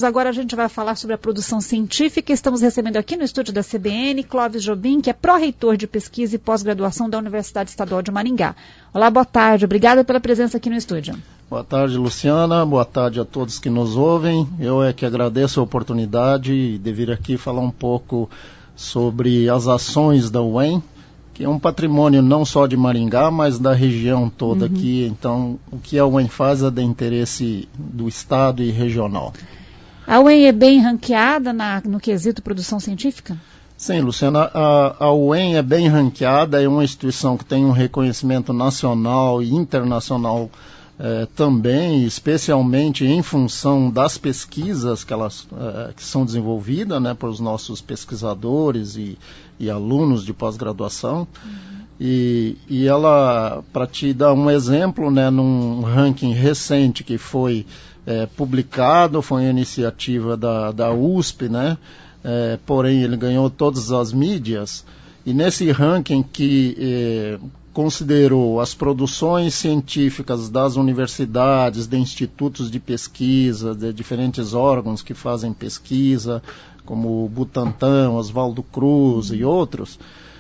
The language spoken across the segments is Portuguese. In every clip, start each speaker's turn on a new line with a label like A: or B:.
A: Agora a gente vai falar sobre a produção científica. Estamos recebendo aqui no estúdio da CBN Clóvis Jobim, que é pró-reitor de pesquisa e pós-graduação da Universidade Estadual de Maringá. Olá, boa tarde. Obrigada pela presença aqui no estúdio.
B: Boa tarde, Luciana. Boa tarde a todos que nos ouvem. Eu é que agradeço a oportunidade de vir aqui falar um pouco sobre as ações da UEM, que é um patrimônio não só de Maringá, mas da região toda aqui. Então, o que a UEM faz é de interesse do Estado e regional.
A: A UEM é bem ranqueada no quesito produção científica?
B: Sim, Luciana, a UEM é bem ranqueada, é uma instituição que tem um reconhecimento nacional e internacional também, especialmente em função das pesquisas que são desenvolvidas, né, por os nossos pesquisadores e alunos de pós-graduação. E ela, para te dar um exemplo, né, num ranking recente que foi publicado, foi uma iniciativa da USP, né? Porém ele ganhou todas as mídias, e nesse ranking que considerou as produções científicas das universidades, de institutos de pesquisa, de diferentes órgãos que fazem pesquisa, como o Butantan, Oswaldo Cruz e outros,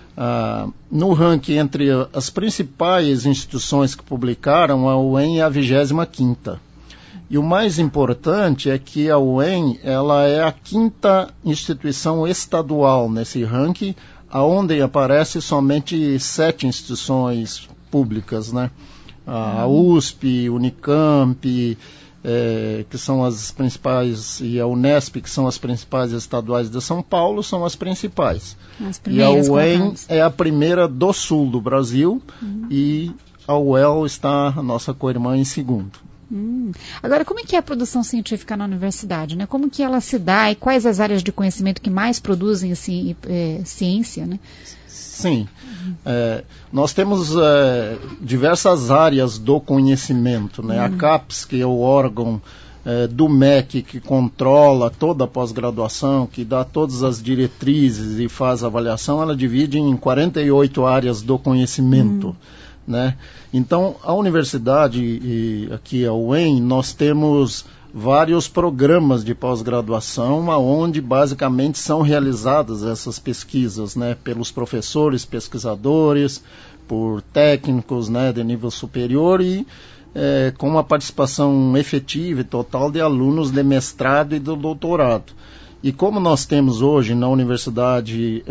B: no ranking entre as principais instituições que publicaram, a UEM é a 25ª. E o mais importante é que a UEM ela é a 5ª instituição estadual nesse ranking, onde aparece somente 7 instituições públicas, né? A USP, Unicamp, que são as principais, e a Unesp, que são as principais estaduais de São Paulo, são as principais. E a UEM é a primeira do sul do Brasil, e a UEL está, a nossa co-irmã, em segundo.
A: Agora, como é que é a produção científica na universidade, né? Como que ela se dá e quais as áreas de conhecimento que mais produzem assim, ciência, né?
B: Sim, nós temos diversas áreas do conhecimento, né? A CAPES, que é o órgão do MEC que controla toda a pós-graduação, que dá todas as diretrizes e faz a avaliação, ela divide em 48 áreas do conhecimento. Né? Então, a universidade, e aqui a UEM, nós temos vários programas de pós-graduação, onde basicamente são realizadas essas pesquisas, né? Pelos professores, pesquisadores, por técnicos, né, de nível superior e com uma participação efetiva e total de alunos de mestrado e do doutorado. E como nós temos hoje na universidade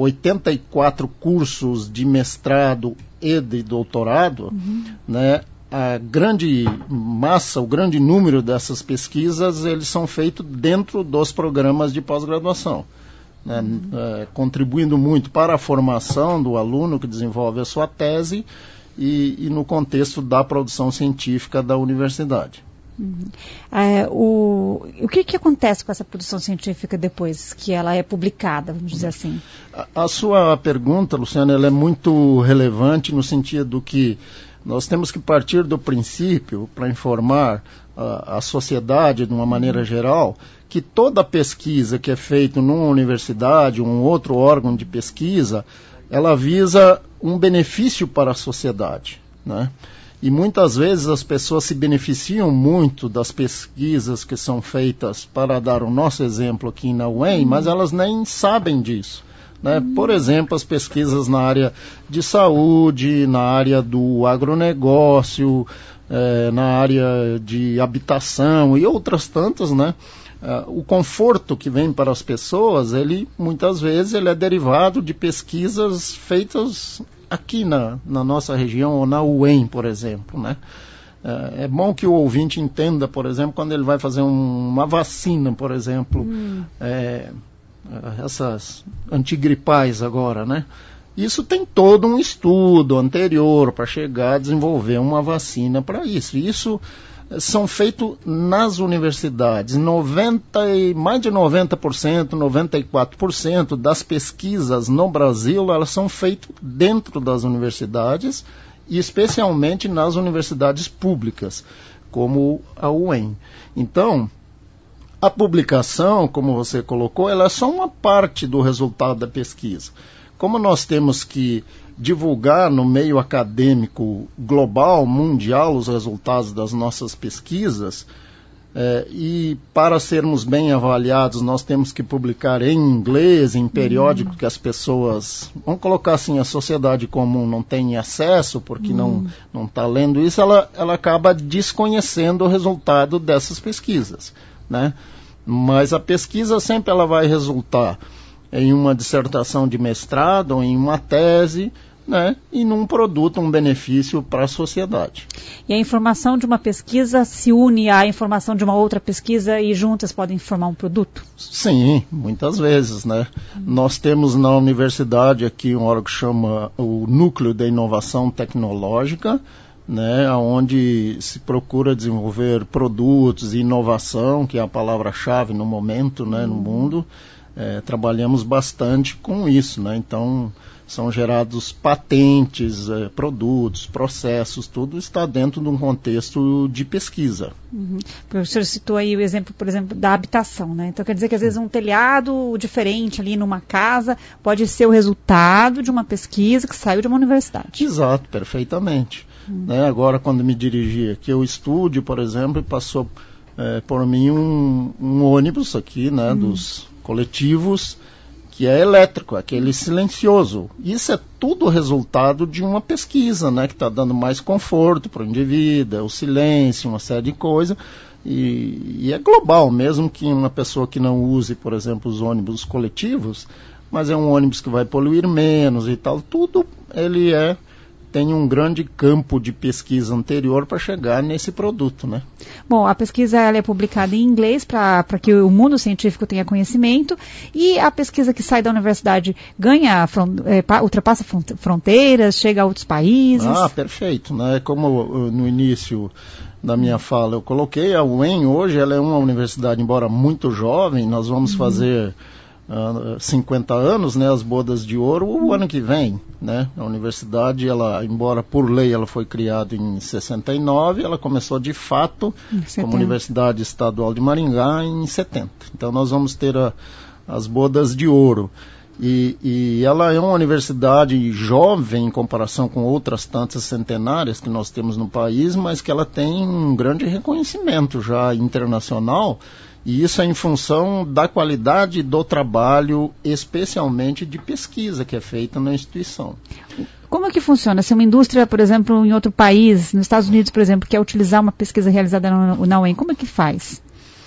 B: 84 cursos de mestrado e de doutorado, né, a grande massa, o grande número dessas pesquisas, eles são feitos dentro dos programas de pós-graduação, né, contribuindo muito para a formação do aluno que desenvolve a sua tese e no contexto da produção científica da universidade.
A: O que acontece com essa produção científica depois que ela é publicada, vamos dizer assim?
B: A sua pergunta, Luciana, ela é muito relevante no sentido que nós temos que partir do princípio, para informar a sociedade de uma maneira geral, que toda pesquisa que é feita numa universidade, um outro órgão de pesquisa, ela visa um benefício para a sociedade, né? E muitas vezes as pessoas se beneficiam muito das pesquisas que são feitas, para dar o nosso exemplo aqui na UEM, mas elas nem sabem disso, né? Por exemplo, as pesquisas na área de saúde, na área do agronegócio, na área de habitação e outras tantas, né? O conforto que vem para as pessoas, muitas vezes ele é derivado de pesquisas feitas aqui na nossa região, ou na UEM, por exemplo, né? É bom que o ouvinte entenda, por exemplo, quando ele vai fazer uma vacina, por exemplo, essas antigripais agora, né? Isso tem todo um estudo anterior para chegar a desenvolver uma vacina para isso. E isso são feitos nas universidades. Mais de 90%, 94% das pesquisas no Brasil, elas são feitas dentro das universidades e especialmente nas universidades públicas, como a UEM. Então, a publicação, como você colocou, ela é só uma parte do resultado da pesquisa. Como nós temos que divulgar no meio acadêmico global, mundial, os resultados das nossas pesquisas, E para sermos bem avaliados, nós temos que publicar em inglês, em periódico que as pessoas, vamos colocar assim, a sociedade comum não tem acesso, porque não está lendo isso, ela acaba desconhecendo o resultado dessas pesquisas, né? Mas a pesquisa sempre ela vai resultar em uma dissertação de mestrado, ou em uma tese, né, e num produto, um benefício para a sociedade.
A: E a informação de uma pesquisa se une à informação de uma outra pesquisa e juntas podem formar um produto?
B: Sim, muitas vezes, né? Nós temos na universidade aqui um órgão que chama o Núcleo de Inovação Tecnológica, né, onde se procura desenvolver produtos e inovação, que é a palavra-chave no momento, né, no mundo. Trabalhamos bastante com isso, né? Então são gerados patentes, produtos, processos, tudo está dentro de um contexto de pesquisa.
A: O professor citou aí o exemplo, por exemplo, da habitação, né? Então quer dizer que às vezes um telhado diferente ali numa casa pode ser o resultado de uma pesquisa que saiu de uma universidade.
B: Exato, perfeitamente. Né? Agora, quando me dirigi aqui ao estúdio, por exemplo, passou por mim um ônibus aqui, né, dos coletivos, que é elétrico, aquele silencioso. Isso é tudo resultado de uma pesquisa, né, que está dando mais conforto para o indivíduo, o silêncio, uma série de coisas, e é global, mesmo que uma pessoa que não use, por exemplo, os ônibus coletivos, mas é um ônibus que vai poluir menos e tal, tudo ele tem um grande campo de pesquisa anterior para chegar nesse produto, né?
A: Bom, a pesquisa ela é publicada em inglês para que o mundo científico tenha conhecimento, e a pesquisa que sai da universidade ultrapassa fronteiras, chega a outros países.
B: Ah, perfeito, né? Como no início da minha fala eu coloquei, a UEM hoje ela é uma universidade, embora muito jovem, nós vamos fazer 50 anos, né, as bodas de ouro, o ano que vem, né? A universidade, ela, embora por lei ela foi criada em 69, ela começou de fato como Universidade Estadual de Maringá em 70. Então nós vamos ter as bodas de ouro. E ela é uma universidade jovem em comparação com outras tantas centenárias que nós temos no país, mas que ela tem um grande reconhecimento já internacional. E isso é em função da qualidade do trabalho, especialmente de pesquisa que é feita na instituição.
A: Como é que funciona? Se uma indústria, por exemplo, em outro país, nos Estados Unidos, por exemplo, quer utilizar uma pesquisa realizada na UEM, como é que faz?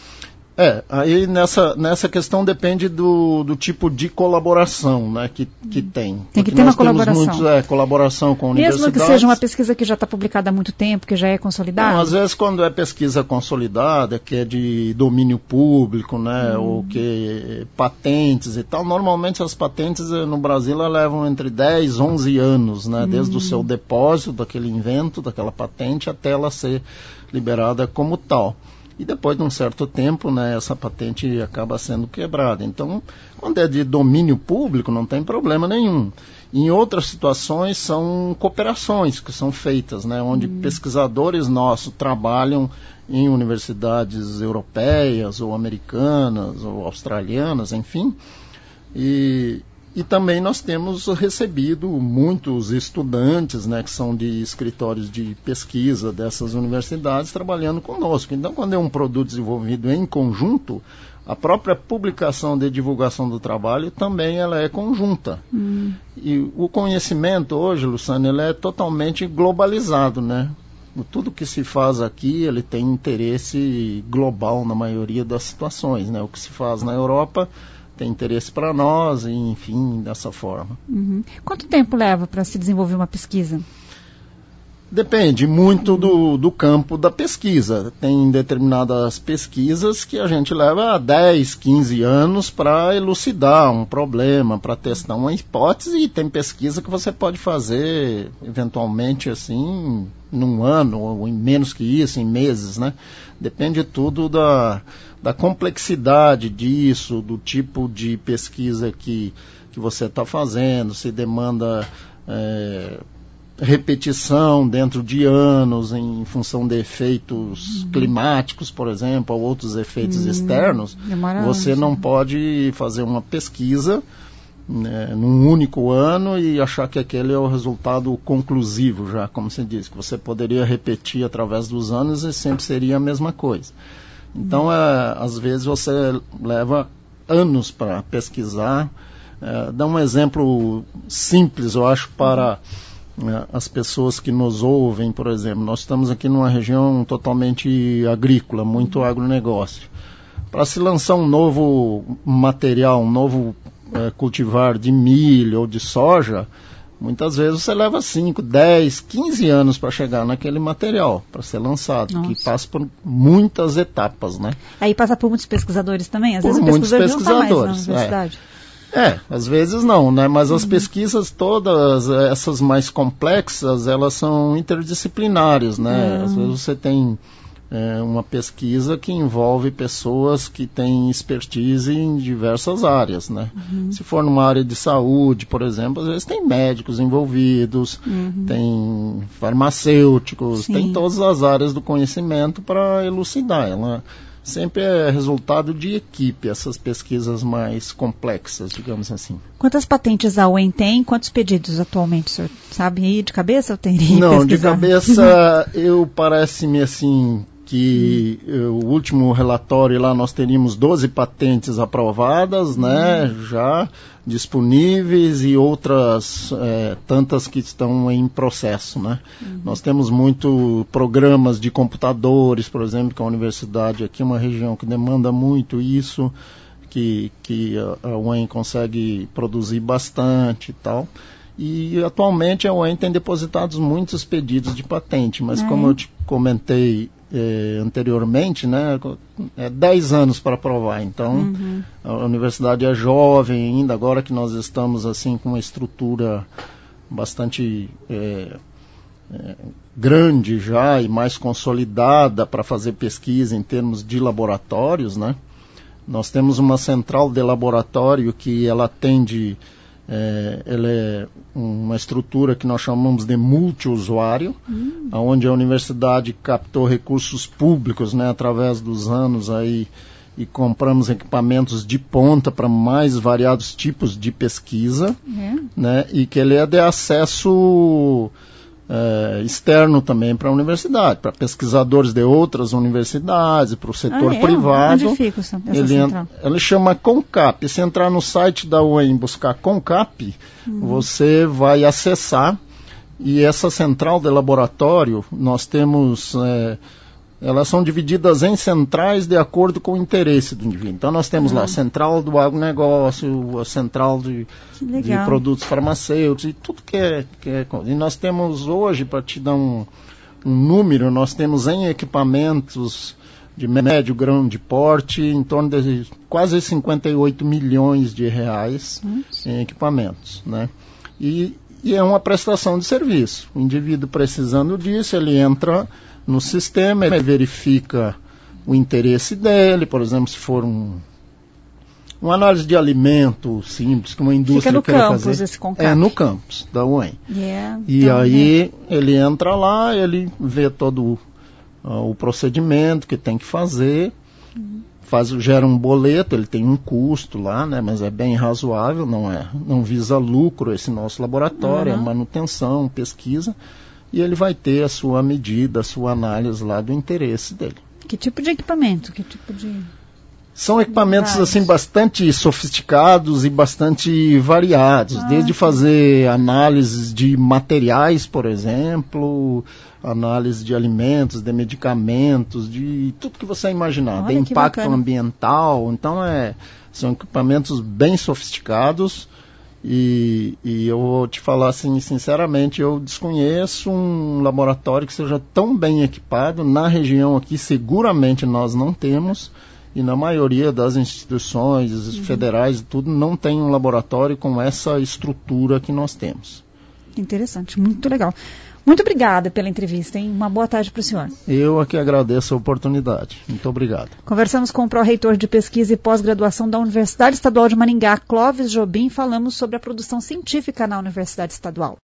B: Aí nessa questão depende do tipo de colaboração, né, que tem.
A: Tem que ter uma colaboração.
B: Nós temos colaboração com universidades.
A: Mesmo que seja uma pesquisa que já está publicada há muito tempo, que já é consolidada?
B: Não, às vezes quando é pesquisa consolidada, que é de domínio público, né, ou que patentes e tal, normalmente as patentes no Brasil levam entre 10 e 11 anos, né, desde o seu depósito daquele invento, daquela patente, até ela ser liberada como tal. E depois de um certo tempo, né, essa patente acaba sendo quebrada. Então, quando é de domínio público, não tem problema nenhum. Em outras situações, são cooperações que são feitas, né, onde pesquisadores nossos trabalham em universidades europeias, ou americanas, ou australianas, enfim. E também nós temos recebido muitos estudantes, né, que são de escritórios de pesquisa dessas universidades trabalhando conosco. Então, quando é um produto desenvolvido em conjunto, a própria publicação de divulgação do trabalho também ela é conjunta. E o conhecimento hoje, Luciana, ele é totalmente globalizado, né? Tudo que se faz aqui, ele tem interesse global na maioria das situações, né? O que se faz na Europa tem interesse para nós, e, enfim, dessa forma.
A: Quanto tempo leva para se desenvolver uma pesquisa?
B: Depende muito do campo da pesquisa. Tem determinadas pesquisas que a gente leva 10, 15 anos para elucidar um problema, para testar uma hipótese, e tem pesquisa que você pode fazer, eventualmente, assim, num ano, ou em menos que isso, em meses, né? Depende tudo da complexidade disso, do tipo de pesquisa que você está fazendo, se demanda repetição dentro de anos em função de efeitos climáticos, por exemplo, ou outros efeitos externos. Você não pode fazer uma pesquisa, né, num único ano e achar que aquele é o resultado conclusivo, já como se diz, que você poderia repetir através dos anos e sempre seria a mesma coisa. Então, às vezes você leva anos para pesquisar. Dá um exemplo simples, eu acho, para as pessoas que nos ouvem, por exemplo. Nós estamos aqui numa região totalmente agrícola, muito agronegócio. Para se lançar um novo material, um novo cultivar de milho ou de soja, muitas vezes você leva 5, 10, 15 anos para chegar naquele material, para ser lançado, que passa por muitas etapas, né? Aí
A: passa por muitos pesquisadores também? Às
B: vezes muitos pesquisadores.
A: Não tá mais na universidade.
B: Às vezes não, né? Mas as pesquisas todas, essas mais complexas, elas são interdisciplinares, né? Às vezes você tem uma pesquisa que envolve pessoas que têm expertise em diversas áreas, né? Se for numa área de saúde, por exemplo, às vezes tem médicos envolvidos, tem farmacêuticos, tem todas as áreas do conhecimento para elucidar. Ela sempre é resultado de equipe, essas pesquisas mais complexas, digamos assim.
A: Quantas patentes a UEM tem? Quantos pedidos atualmente, o senhor sabe aí de cabeça? Eu teria
B: Não, de cabeça, parece-me assim que o último relatório lá nós teríamos 12 patentes aprovadas, né, já disponíveis e outras tantas que estão em processo, né. Nós temos muito programas de computadores, por exemplo, que a universidade aqui é uma região que demanda muito isso, que a UEM consegue produzir bastante e tal. E atualmente a UEM tem depositado muitos pedidos de patente, mas como eu te comentei anteriormente, né, 10 anos para aprovar. Então, a universidade é jovem ainda, agora que nós estamos assim com uma estrutura bastante grande já e mais consolidada para fazer pesquisa em termos de laboratórios, né? Nós temos uma central de laboratório que ela atende, ela é uma estrutura que nós chamamos de multiusuário, onde a universidade captou recursos públicos, né, através dos anos aí, e compramos equipamentos de ponta para mais variados tipos de pesquisa, né, e que ele é de acesso externo também para a universidade, para pesquisadores de outras universidades, para o setor privado.
A: Onde fica essa central?
B: Ele chama CONCAP. Se entrar no site da UEM e buscar CONCAP, você vai acessar, e essa central de laboratório, nós temos, elas são divididas em centrais de acordo com o interesse do indivíduo. Então nós temos lá a central do agronegócio, a central de produtos farmacêuticos e tudo que é. E nós temos hoje, para te dar um número, nós temos em equipamentos de médio, grande porte, em torno de quase 58 milhões de reais em equipamentos, né? E é uma prestação de serviço. O indivíduo precisando disso, ele entra no sistema, ele verifica o interesse dele, por exemplo, se for uma análise de alimento simples, que uma indústria quer fazer. Fica no campus
A: esse CONCAP?
B: No campus da UEM. Aí ele entra lá, ele vê todo o procedimento que tem que fazer, gera um boleto, ele tem um custo lá, né, mas é bem razoável, não visa lucro esse nosso laboratório, é manutenção, pesquisa, e ele vai ter a sua medida, a sua análise lá do interesse dele.
A: Que tipo de equipamento?
B: São equipamentos assim bastante sofisticados e bastante variados, desde fazer análises de materiais, por exemplo, análise de alimentos, de medicamentos, de tudo que você imaginar, de impacto ambiental. Então são equipamentos bem sofisticados. E eu vou te falar assim, sinceramente, eu desconheço um laboratório que seja tão bem equipado. Na região aqui, seguramente nós não temos, e na maioria das instituições federais, tudo, não tem um laboratório com essa estrutura que nós temos.
A: Interessante, muito legal. Muito obrigada pela entrevista, hein? Uma boa tarde para o senhor.
B: Eu aqui agradeço a oportunidade. Muito obrigado.
A: Conversamos com o pró-reitor de pesquisa e pós-graduação da Universidade Estadual de Maringá, Clóvis Jobim. Falamos sobre a produção científica na Universidade Estadual.